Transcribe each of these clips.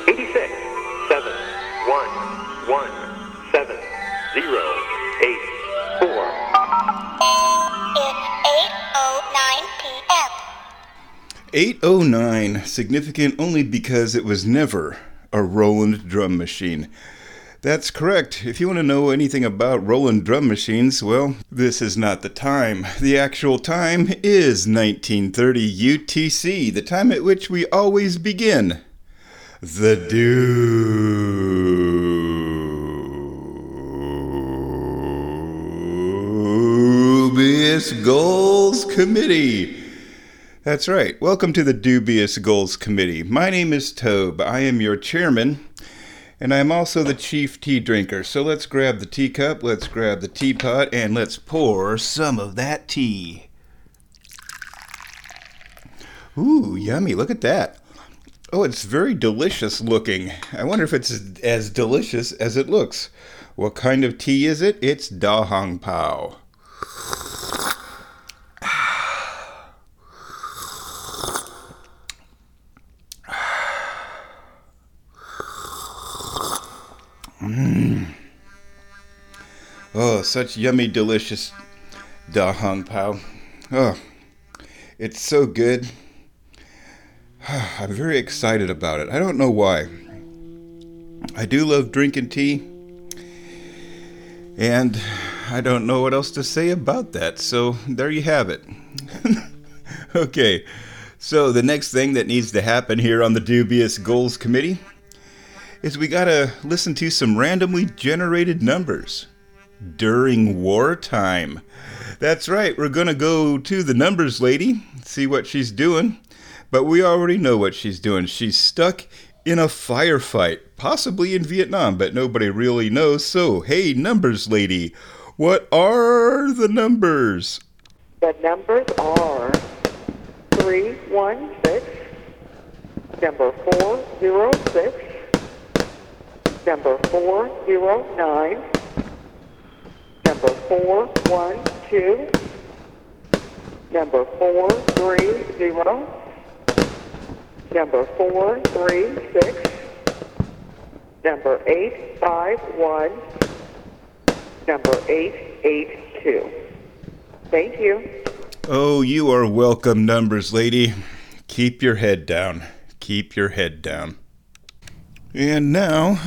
86 7 1 1 7 0 8 4. It's 8:09 p.m. 809, significant only because it was never a Roland drum machine. That's correct. If you want to know anything about Roland drum machines, well, this is not the time. The actual time is 1930 UTC, the time at which we always begin. The Dubious Goals Committee. That's right. Welcome to the Dubious Goals Committee. My name is Tobe. I am your chairman, and I am also the chief tea drinker. So let's grab the teacup, let's grab the teapot, and let's pour some of that tea. Ooh, yummy. Look at that. Oh, it's very delicious looking. I wonder if it's as delicious as it looks. What kind of tea is it? It's Da Hong Pao. Oh, such yummy, delicious Da Hong Pao. Oh, it's so good. I'm very excited about it. I don't know why. I do love drinking tea, and I don't know what else to say about that. So there you have it. Okay, so the next thing that needs to happen here on the Dubious Goals Committee is we gotta listen to some randomly generated numbers during wartime. That's right, we're gonna go to the numbers lady, see what she's doing, but we already know what she's doing. She's stuck in a firefight, possibly in Vietnam, but nobody really knows. So, hey, numbers lady, what are the numbers? The numbers are 316, number 406, number 409, number 412, number 430, number 436, number 851, number 882. Thank you. Oh, you are welcome, numbers lady. Keep your head down. Keep your head down. And now,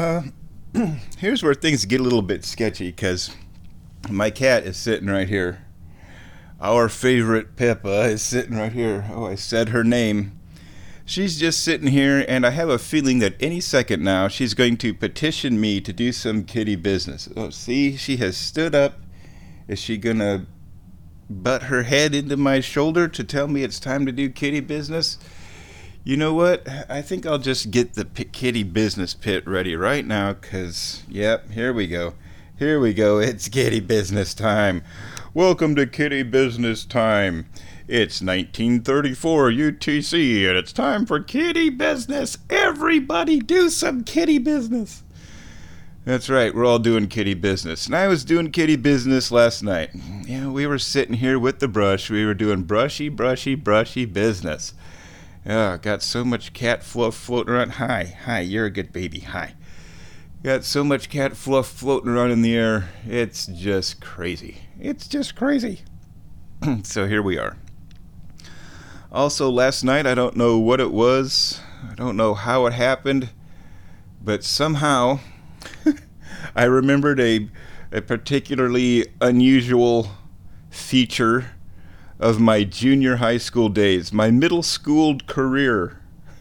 here's where things get a little bit sketchy, because my cat is sitting right here. Our favorite Pippa is sitting right here. Oh, I said her name. She's just sitting here, and I have a feeling that any second now she's going to petition me to do some kitty business. Oh, see, she has stood up. Is she going to butt her head into my shoulder to tell me it's time to do kitty business? You know what? I think I'll just get the kitty business pit ready right now, because, yep, here we go. Here we go. It's kitty business time. Welcome to kitty business time. It's 1934 UTC, and it's time for kitty business. Everybody do some kitty business. That's right, we're all doing kitty business. And I was doing kitty business last night. Yeah, we were sitting here with the brush. We were doing brushy business. Oh, got so much cat fluff floating around. Hi, you're a good baby. Hi. Got so much cat fluff floating around in the air. It's just crazy. It's just crazy. So here we are. Also, last night, I don't know what it was. I don't know how it happened. But somehow, I remembered a particularly unusual feature of my junior high school days, my middle school career.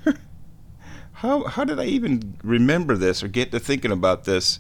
How did I even remember this or get to thinking about this?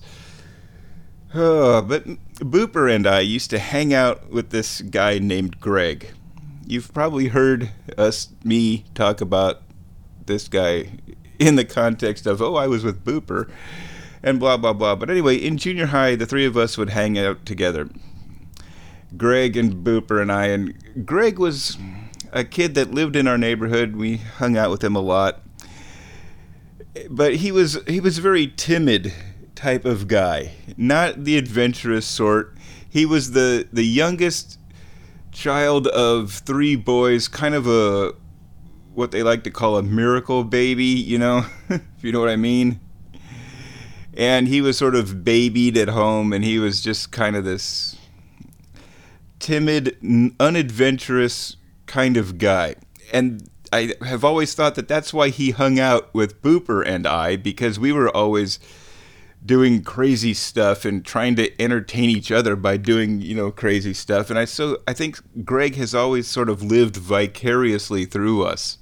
But Booper and I used to hang out with this guy named Greg. You've probably heard me talk about this guy in the context of, I was with Booper and blah, blah, blah. But anyway, in junior high, the three of us would hang out together. Greg and Booper and I. And Greg was a kid that lived in our neighborhood. We hung out with him a lot. But he was a very timid type of guy, not the adventurous sort. He was the youngest child of three boys, kind of a what they like to call a miracle baby, you know, if you know what I mean. And he was sort of babied at home, and he was just kind of this timid, unadventurous kind of guy. And I have always thought that that's why he hung out with Booper and I, because we were always doing crazy stuff and trying to entertain each other by doing, you know, crazy stuff. And I think Greg has always sort of lived vicariously through us.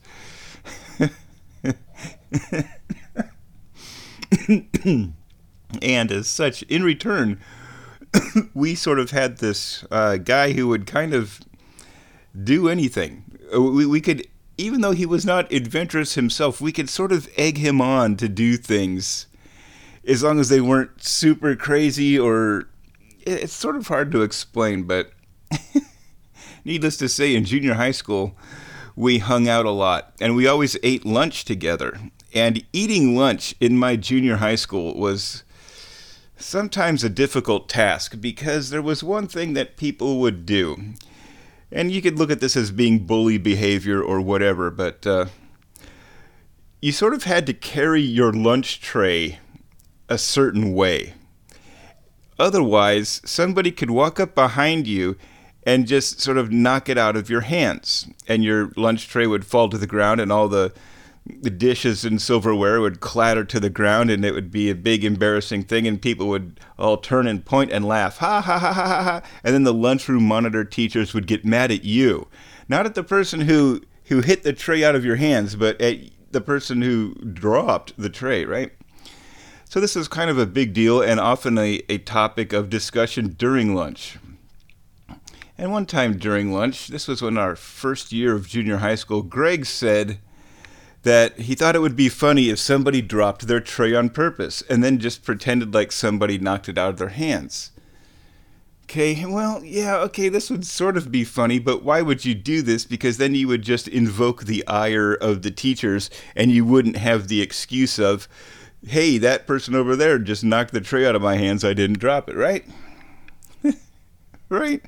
And as such, in return, we sort of had this guy who would kind of do anything. We could, even though he was not adventurous himself, we could sort of egg him on to do things, as long as they weren't super crazy, or it's sort of hard to explain, but needless to say, in junior high school, we hung out a lot, and we always ate lunch together. And eating lunch in my junior high school was sometimes a difficult task, because there was one thing that people would do. And you could look at this as being bully behavior or whatever, but you sort of had to carry your lunch tray a certain way. Otherwise, somebody could walk up behind you and just sort of knock it out of your hands, and your lunch tray would fall to the ground, and all the dishes and silverware would clatter to the ground, and it would be a big embarrassing thing, and people would all turn and point and laugh, ha ha ha ha ha ha, and then the lunchroom monitor teachers would get mad at you, not at the person who hit the tray out of your hands, but at the person who dropped the tray, right? So this is kind of a big deal, and often a topic of discussion during lunch. And one time during lunch, this was in our first year of junior high school, Greg said that he thought it would be funny if somebody dropped their tray on purpose and then just pretended like somebody knocked it out of their hands. Okay, well, yeah, okay, this would sort of be funny, but why would you do this? Because then you would just invoke the ire of the teachers, and you wouldn't have the excuse of, hey, that person over there just knocked the tray out of my hands, I didn't drop it, right? Right?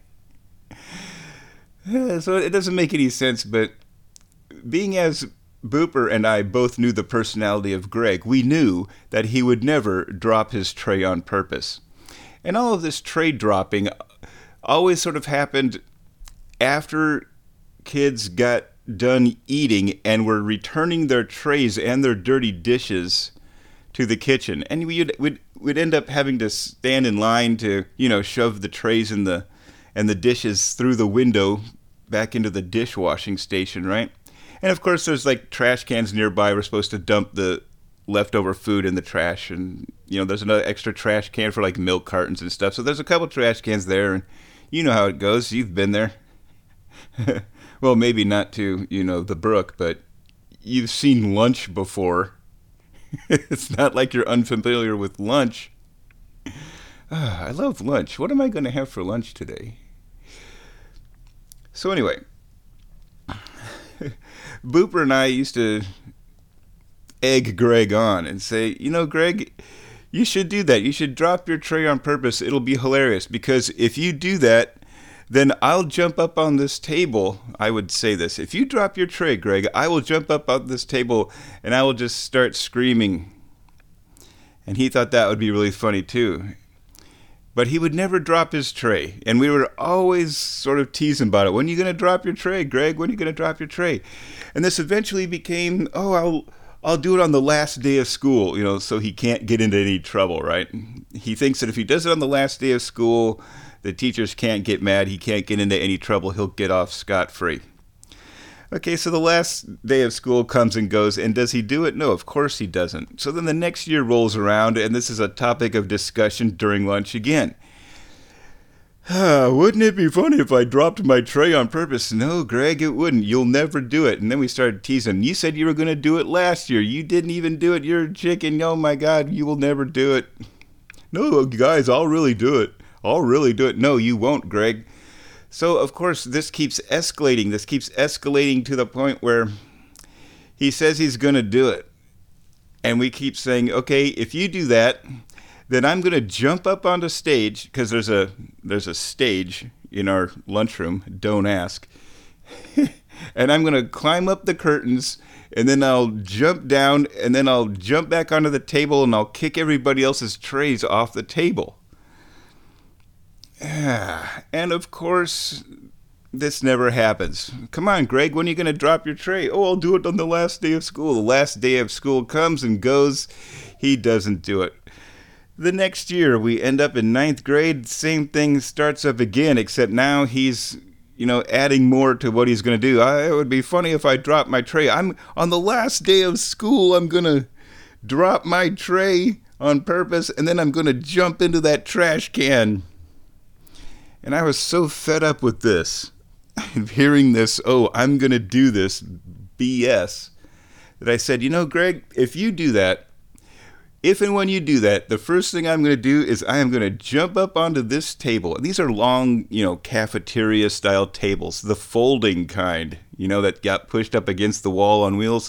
So it doesn't make any sense, but being as Booper and I both knew the personality of Greg, we knew that he would never drop his tray on purpose. And all of this tray dropping always sort of happened after kids got done eating and were returning their trays and their dirty dishes to the kitchen. And we'd end up having to stand in line to, you know, shove the trays and the dishes through the window back into the dishwashing station, right? And of course, there's like trash cans nearby. We're supposed to dump the leftover food in the trash, and you know, there's another extra trash can for like milk cartons and stuff. So there's a couple trash cans there, and you know how it goes. You've been there. Well, maybe not to, you know, the brook, but you've seen lunch before. It's not like you're unfamiliar with lunch. I love lunch. What am I going to have for lunch today? So anyway, Booper and I used to egg Greg on and say, you know, Greg, you should do that. You should drop your tray on purpose. It'll be hilarious, because if you do that, then I'll jump up on this table. I would say this. If you drop your tray, Greg, I will jump up on this table and I will just start screaming. And he thought that would be really funny too. But he would never drop his tray. And we were always sort of teasing about it. When are you going to drop your tray, Greg? When are you going to drop your tray? And this eventually became, I'll do it on the last day of school, you know, so he can't get into any trouble, right? He thinks that if he does it on the last day of school, the teachers can't get mad, he can't get into any trouble, he'll get off scot-free. Okay, so the last day of school comes and goes, and does he do it? No, of course he doesn't. So then the next year rolls around, and this is a topic of discussion during lunch again. Wouldn't it be funny if I dropped my tray on purpose? No, Greg, it wouldn't. You'll never do it. And then we started teasing. You said you were going to do it last year. You didn't even do it. You're a chicken. Oh, my God, you will never do it. No, guys, I'll really do it. I'll really do it. No, you won't, Greg. So, of course, this keeps escalating. This keeps escalating to the point where he says he's going to do it. And we keep saying, okay, if you do that, then I'm going to jump up onto stage, because there's a stage in our lunchroom, don't ask. and I'm going to climb up the curtains, and then I'll jump down, and then I'll jump back onto the table, and I'll kick everybody else's trays off the table. And of course, this never happens. Come on, Greg, when are you going to drop your tray? Oh, I'll do it on the last day of school. The last day of school comes and goes. He doesn't do it. The next year, we end up in 9th grade. Same thing starts up again, except now he's, adding more to what he's going to do. It would be funny if I dropped my tray. I'm on the last day of school. I'm going to drop my tray on purpose, and then I'm going to jump into that trash can. And I was so fed up with this, hearing this, I'm going to do this BS, that I said, Greg, if you do that, if and when you do that, the first thing I'm going to do is I am going to jump up onto this table. And these are long, cafeteria-style tables, the folding kind, that got pushed up against the wall on wheels.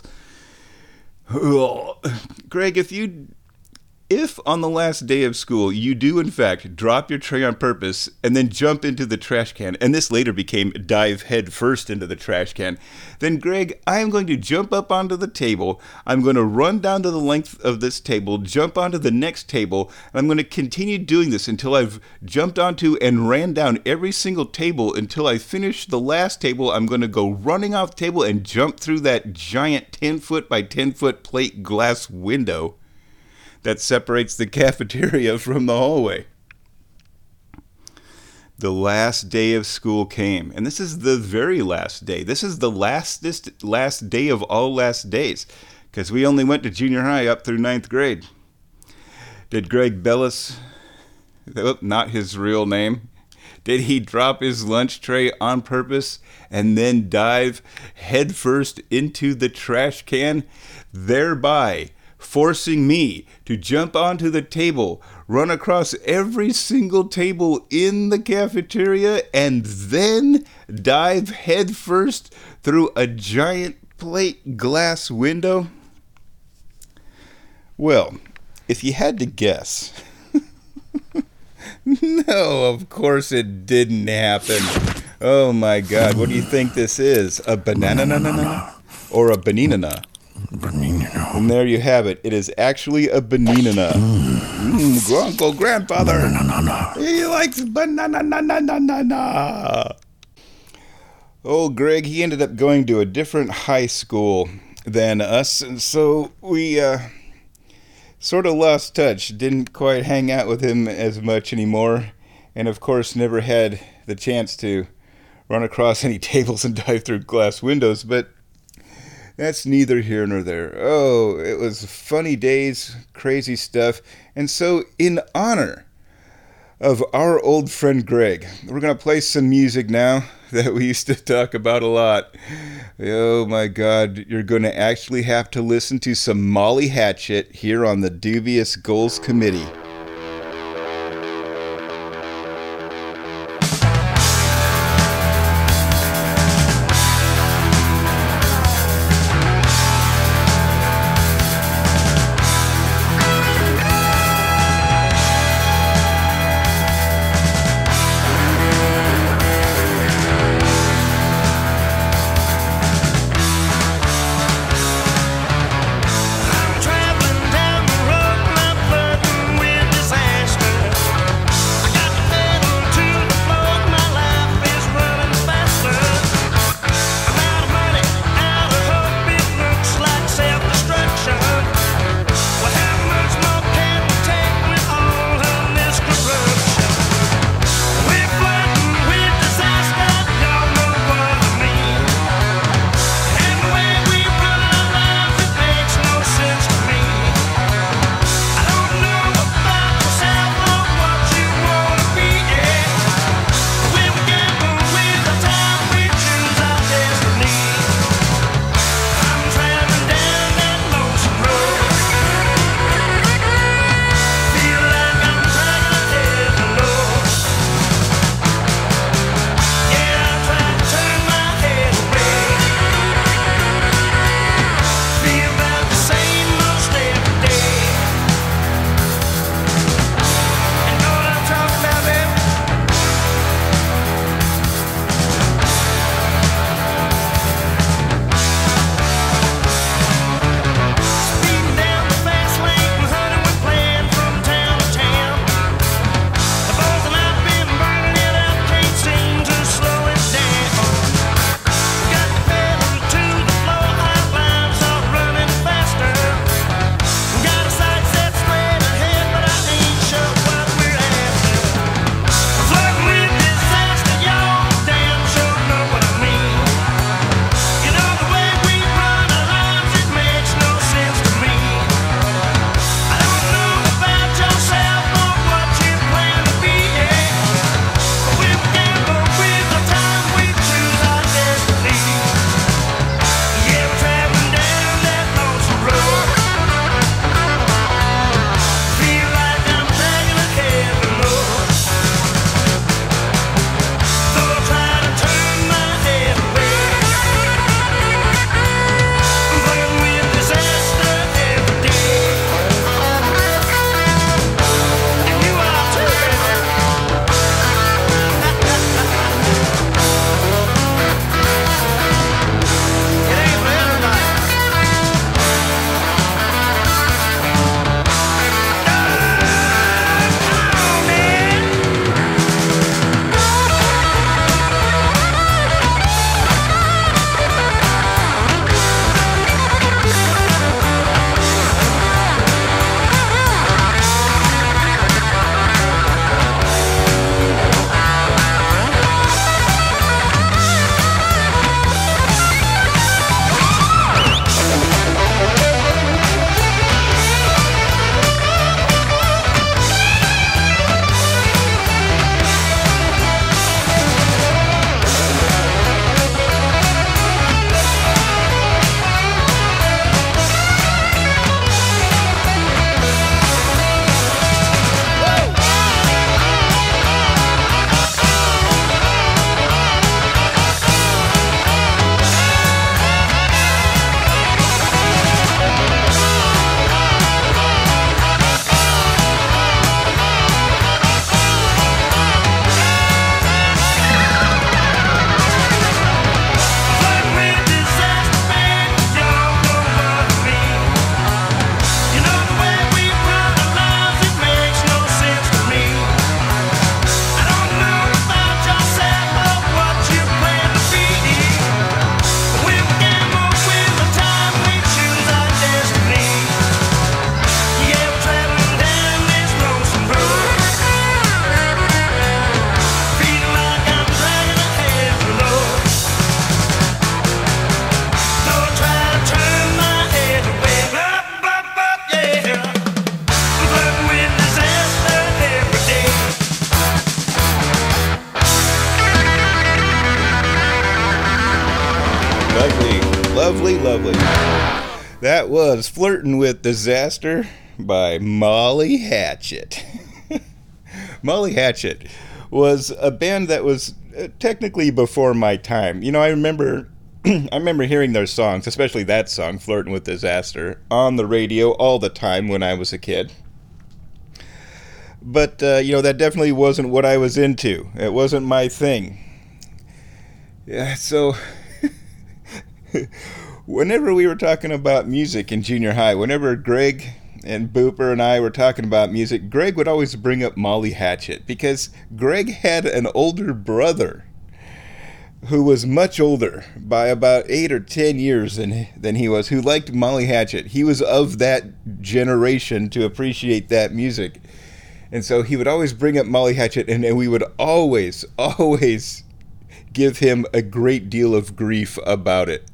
Greg, if on the last day of school you do in fact drop your tray on purpose and then jump into the trash can, and this later became dive head first into the trash can, then Greg, I am going to jump up onto the table, I'm going to run down to the length of this table, jump onto the next table, and I'm going to continue doing this until I've jumped onto and ran down every single table until I finish the last table. I'm going to go running off the table and jump through that giant 10-foot by 10-foot plate glass window that separates the cafeteria from the hallway. The last day of school came, and this is the very last day. This is the last day of all last days, because we only went to junior high up through 9th grade. Did Greg Bellis, not his real name, did he drop his lunch tray on purpose and then dive headfirst into the trash can, thereby forcing me to jump onto the table, run across every single table in the cafeteria, and then dive headfirst through a giant plate glass window? Well, if you had to guess, no, of course it didn't happen. Oh my God, what do you think this is? A banana or a banana? And there you have it. It is actually a banana. Uncle Grandfather. He likes banana. Old Greg, he ended up going to a different high school than us, and so we sort of lost touch. Didn't quite hang out with him as much anymore, and of course never had the chance to run across any tables and dive through glass windows, but that's neither here nor there. Oh, it was funny days, crazy stuff. And so, in honor of our old friend Greg, we're going to play some music now that we used to talk about a lot. Oh my God, you're going to actually have to listen to some Molly Hatchet here on the Dubious Goals Committee. Traveling down the road, my blood and wind. Lovely, lovely. That was Flirtin' with Disaster by Molly Hatchet. Molly Hatchet was a band that was technically before my time. You know, I remember hearing their songs, especially that song, Flirtin' with Disaster, on the radio all the time when I was a kid. But, that definitely wasn't what I was into. It wasn't my thing. Yeah, so whenever we were talking about music in junior high, whenever Greg and Booper and I were talking about music, Greg would always bring up Molly Hatchet because Greg had an older brother who was much older by about 8 or 10 years than he was, who liked Molly Hatchet. He was of that generation to appreciate that music. And so he would always bring up Molly Hatchet, and we would always give him a great deal of grief about it.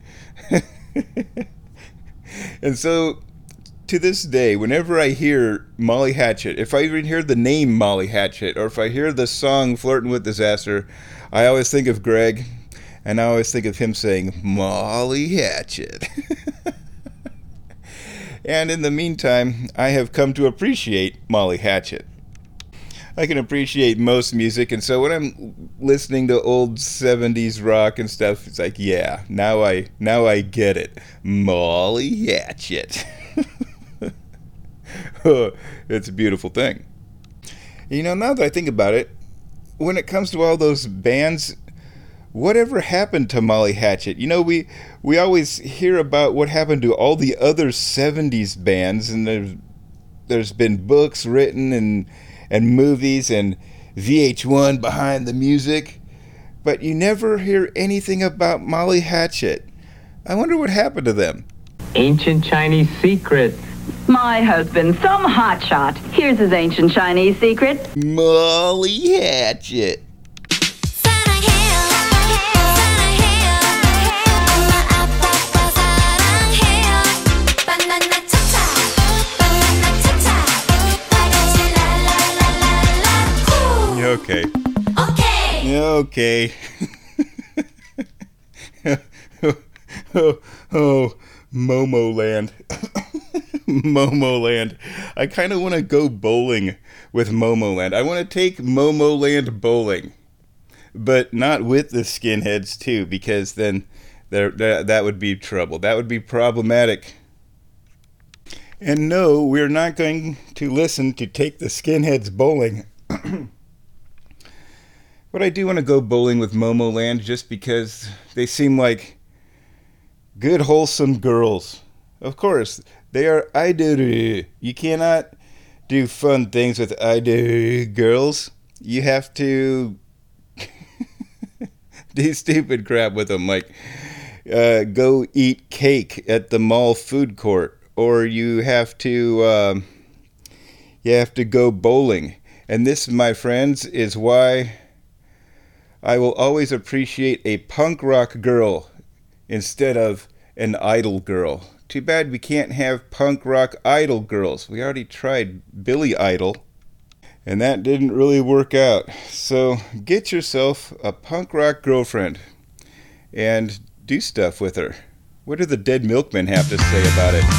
And so to this day, whenever I hear Molly Hatchet, if I even hear the name Molly Hatchet, or if I hear the song Flirtin' with Disaster, I always think of Greg, and I always think of him saying, Molly Hatchet. And in the meantime, I have come to appreciate Molly Hatchet. I can appreciate most music, and so when I'm listening to old 70s rock and stuff, it's like, yeah, now I get it. Molly Hatchet. It's a beautiful thing. You know, now that I think about it, when it comes to all those bands, whatever happened to Molly Hatchet? You know, we always hear about what happened to all the other 70s bands, and there's been books written and movies and VH1 behind the music, but you never hear anything about Molly Hatchet. I wonder what happened to them. Ancient Chinese secret. My husband, some hotshot. Here's his ancient Chinese secret. Molly Hatchet. Okay. Oh, Momoland. Momoland. I kind of want to go bowling with Momoland. I want to take Momoland bowling, but not with the skinheads too, because then that would be trouble. That would be problematic. And no, we're not going to listen to Take the Skinheads Bowling. But I do want to go bowling with Momoland just because they seem like good, wholesome girls. Of course, they are idol. You cannot do fun things with idol girls. You have to do stupid crap with them, like go eat cake at the mall food court, or you have to go bowling. And this, my friends, is why I will always appreciate a punk rock girl instead of an idol girl. Too bad we can't have punk rock idol girls. We already tried Billy Idol, and that didn't really work out. So get yourself a punk rock girlfriend and do stuff with her. What do the Dead Milkmen have to say about it?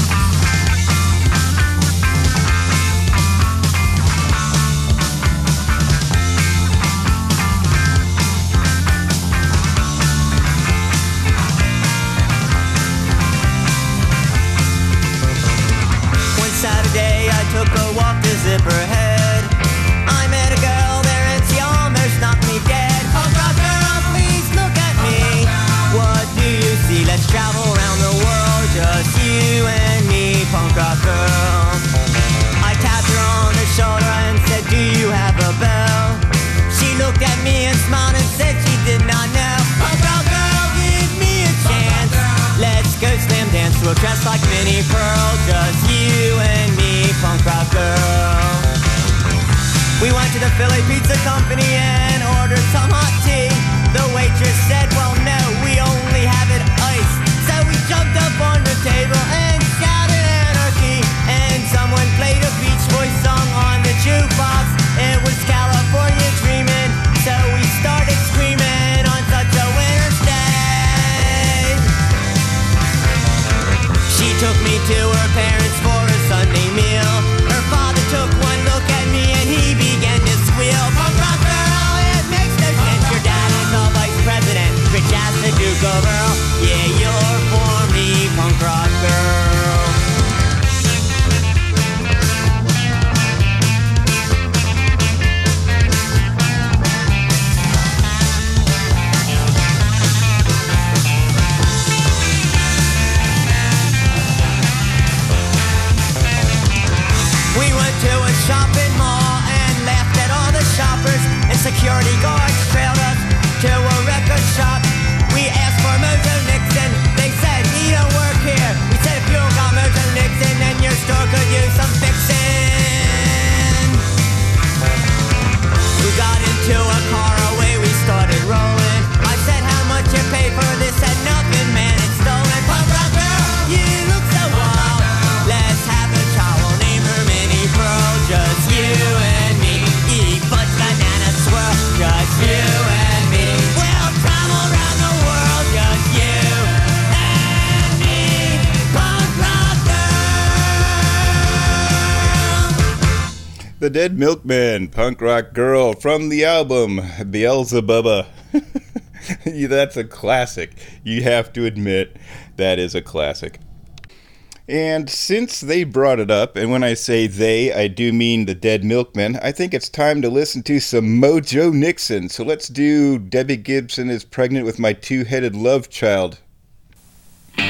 Took a walk to zip her head. I met a girl there and she almost knocked me dead. Punk rock girl, please look at me. What do you see? Let's travel around the world, just you and me, punk rock girl. I tapped her on the shoulder and said, do you have a bell? She looked at me and smiled and said she did not know. Punk rock girl, give me a chance. Let's go slam dance to a dress like Minnie Pearl, just you and me, punk rock girl. We went to the Philly Pizza Company and ordered some hot tea. The waitress said, well no, we only have it iced. So we jumped up on the table and shouted anarchy. And someone played a Beach Boys song on the jukebox. It was California Dreamin', so we started screaming on such a winter's day. to her parents for a Sunday meal. Her father took one look at me and he began to squeal. Punk rock girl, it makes no sense. Your dad is a vice president, rich as the Duke of Earl. Yeah, you're for me, punk rock girl. Shopping mall and laughed at all the shoppers, and security guards trailed us to a record shop. We asked for Mojo Nixon, they said he don't work here. We said if you don't got Mojo Nixon, then your store could use some fixing. We got into a car, away we started rolling. I said how much you pay for this, said nothing, man, it's stolen. Punk rock girl, you look so wild. Let's have a chow, we'll name her Minnie Pearl. Just you and me, eat fudge, banana, swirl. Just you and me, we'll travel around the world. Just you and me, punk rock girl. The Dead Milkmen, Punk Rock Girl, from the album Beelzebubba. That's a classic. You have to admit that is a classic. And since they brought it up, and when I say they, I do mean the Dead Milkmen, I think it's time to listen to some Mojo Nixon. So let's do Debbie Gibson is Pregnant with My Two-Headed Love Child. Oh,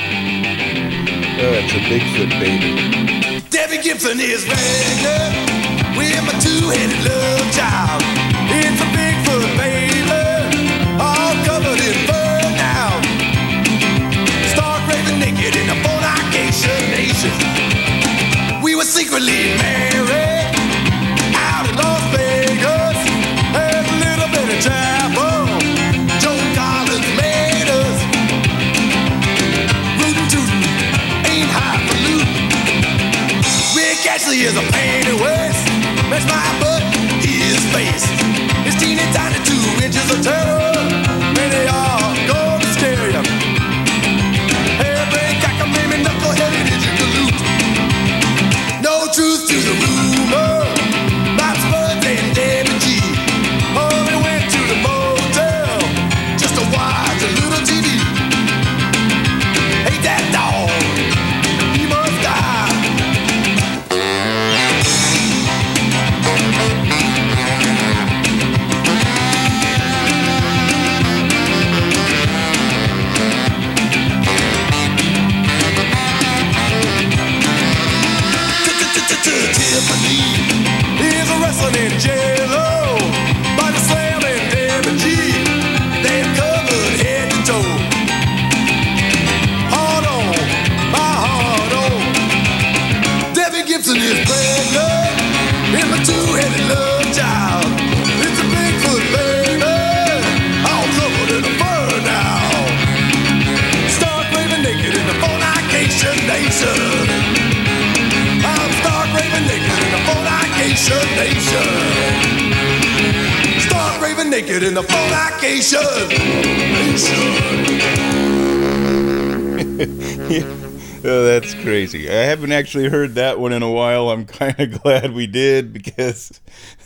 it's a Bigfoot baby. Debbie Gibson is pregnant with my two-headed love child. It's a Bigfoot baby, all covered in fur now. Stark raving naked in a fornication nation. We were secretly married out in Las Vegas. Had a little bit of chapel. Joe Collins made us. Rootin' tootin', ain't highfalutin. Rick Ashley is a pain in West. That's my butt, his face. It's teeny tiny 2 inches of terror. And they are gonna scare you. Hairbrain, cockamamie, knuckle-headed idiot galoot. No truth to the rumor. About Spud and Debbie G. Oh, they went to the motel just to watch a little TV. Hate that dog. He must die. Tiffany is a wrestling in J-Lo by the Slam and Debbie G. They have covered head to toe. Hard on, my hard on. Debbie Gibson is pregnant with my two-headed love child. It's a Bigfoot baby, all covered in a fur now. Stark raving naked in the fornication nation. I'm stark raving naked in the fornication nation. Stark raving naked in the fornication nation. Oh, that's crazy. I haven't actually heard that one in a while. I'm kind of glad we did because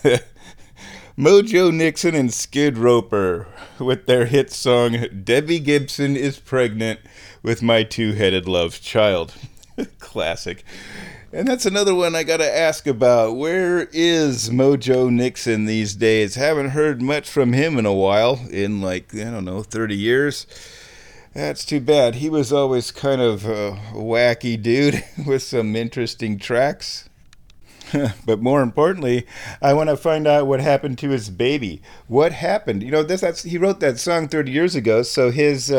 Mojo Nixon and Skid Roper with their hit song Debbie Gibson is Pregnant with My Two-Headed Love Child. Classic. And that's another one I gotta ask about. Where is Mojo Nixon these days? Haven't heard much from him in a while, in 30 years. That's too bad. He was always kind of a wacky dude with some interesting tracks. But more importantly, I want to find out what happened to his baby. What happened? You know, he wrote that song 30 years ago, so his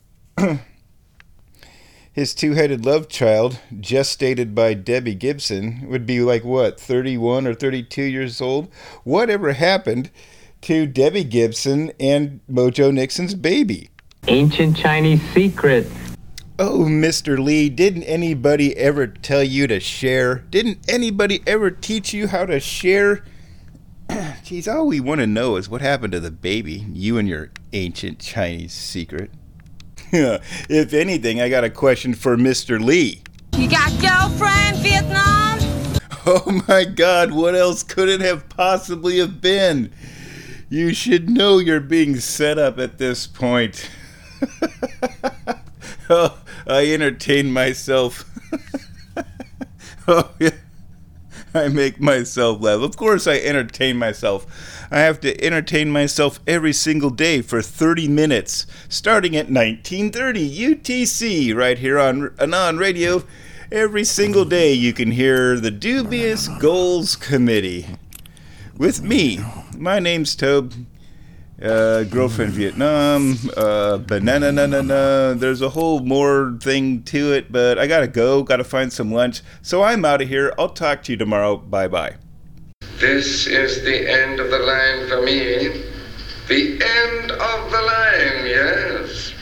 his two-headed love child, gestated by Debbie Gibson, would be 31 or 32 years old. Whatever happened to Debbie Gibson and Mojo Nixon's baby? Ancient Chinese secret. Oh, Mr. Lee, didn't anybody ever tell you to share? Didn't anybody ever teach you how to share? Geez, all we want to know is what happened to the baby, you and your ancient Chinese secret. If anything, I got a question for Mr. Lee. You got girlfriend, Vietnam? Oh my God, what else could it have possibly have been? You should know you're being set up at this point. Oh, I entertain myself. Oh, yeah. I make myself laugh. Of course I entertain myself. I have to entertain myself every single day for 30 minutes, starting at 1930 UTC, right here on Anon Radio. Every single day you can hear the Dubious Goals Committee. With me, my name's Tobe. Girlfriend Vietnam, banana na na na. There's a whole more thing to it, but I gotta find some lunch. So I'm out of here. I'll talk to you tomorrow. Bye bye. This is the end of the line for me. The end of the line, yes.